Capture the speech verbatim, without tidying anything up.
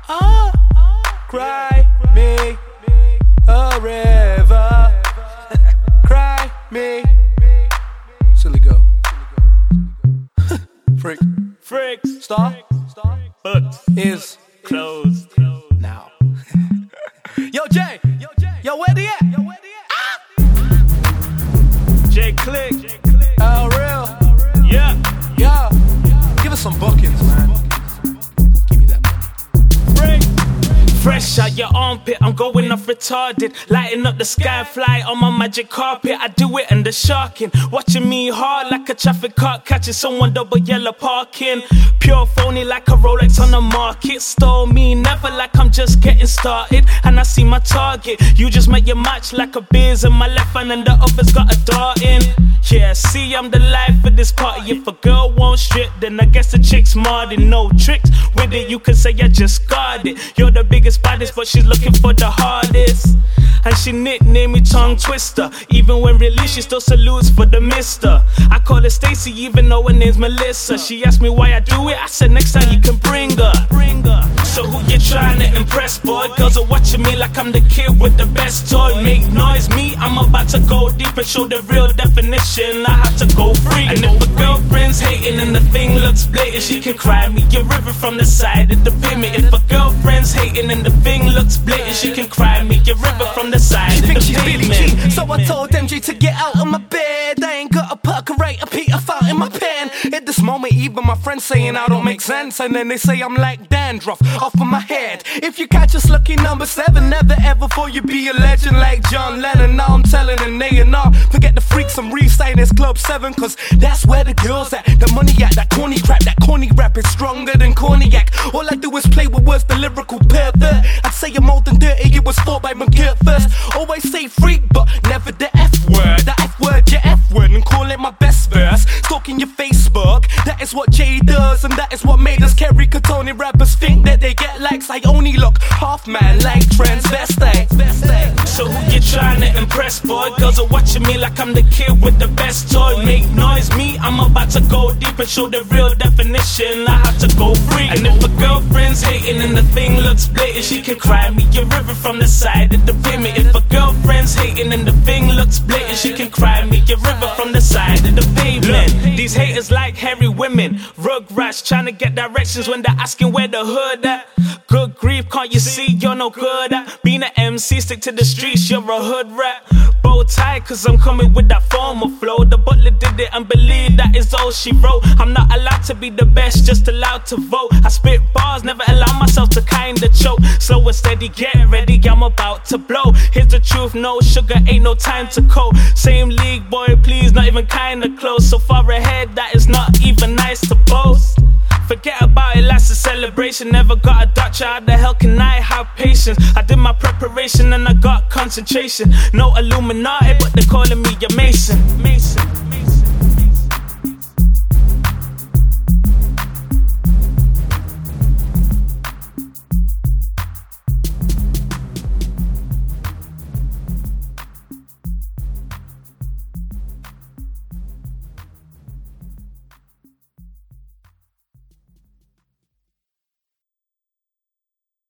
Ah, cry me a river. Cry me. Silly girl. Freak. Freak. Star. Books. Is closed. Now. Yo, Jay. Yo, where they at? Yo, where they at? Ah! J Click. L Real. Yeah. Yeah. Give us some bookings, man. Give me that money. Freak. Fresh out your armpit, I'm going off retarded. Lighting up the sky, fly on my magic carpet. I do it in the sharking. Watching me hard like a traffic cop, catching someone double yellow parking. Pure phony like a Rolex on the market. Stole me never like I'm just getting started. And I see my target. You just met your match like a beers in my left hand and the other's got a dart in. Yeah, see I'm the life of this party. If a girl won't strip, then I guess the chick's smarty. No tricks with it, you can say I just got it. You're the biggest baddest, but she's looking for the hardest. And she nicknamed me Tongue Twister. Even when released, she still salutes for the mister. I call her Stacy even though her name's Melissa. She asked me why I do it, I said next time you can bring her. Bring her. So who you trying to impress, boy? Girls are watching me like I'm the kid with the best toy. Make noise, me, I'm about to go deep and show the real definition. I have to go free. And if a girlfriend's hating and the thing looks blatant, she can cry me a river from the side of the pavement. If a girlfriend's hating and the thing looks blatant, she can cry me a river from the side She of thinks the she's Billie pavement. Jean, so I told M J to get out of my bed. I ain't got a percolator, Peter fart in my pen. At this moment, even my friends saying I don't make sense, and then they say I'm like dandruff off of my head. If you catch us looking number seven, never ever for you be a legend like John Lennon. Now I'm telling an A and R, forget the freaks, I'm re-signing this Club seven, cause that's where the girls at. The money at, that corny crap, that corny rap is stronger than cognac. All I do is play with words, the lyrical pervert. I'd say I'm old and dirty, it was fought by McGirt first. Always say freak, but never the F word. The F word, your F word, and call it my best verse. Stalking your Facebook, that is what Jay does, and that is what made us Kerry Katoni rappers think that they get likes. I only look half man like transvestite. So who you trying to impress, boy? Girls are watching me like I'm the kid with the best toy. Make noise, me, I'm about to go deep and show the real definition. I have to go free. And if a girlfriend's hating and the thing looks blatant, she can cry me a river from the side of the pavement. If a girlfriend's hating and the thing looks blatant, she can cry me a river from the side of the pavement. Look, these haters like hairy women, rugrats trying to get directions when they're asking where the hood at. Good grief, can't you see you're no good at being an M C? Stick to the streets, you're a hood rat. Bow tie, cause I'm coming with that formal flow. The butler did it and believe that is all she wrote. I'm not allowed to be the best, just allowed to vote. I spit bars, never allow myself to kinda choke. Slow and steady, get ready, I'm about to blow. Here's the truth, no sugar, ain't no time to cope. Same league, boy, please, not even kinda close. So far ahead, that is not even nice to boast. Forget about it, life's a celebration. Never got a doctor, how the hell can I have patience? I did my preparation and I got concentration. No Illuminati, but they're calling me a Mason. Mason.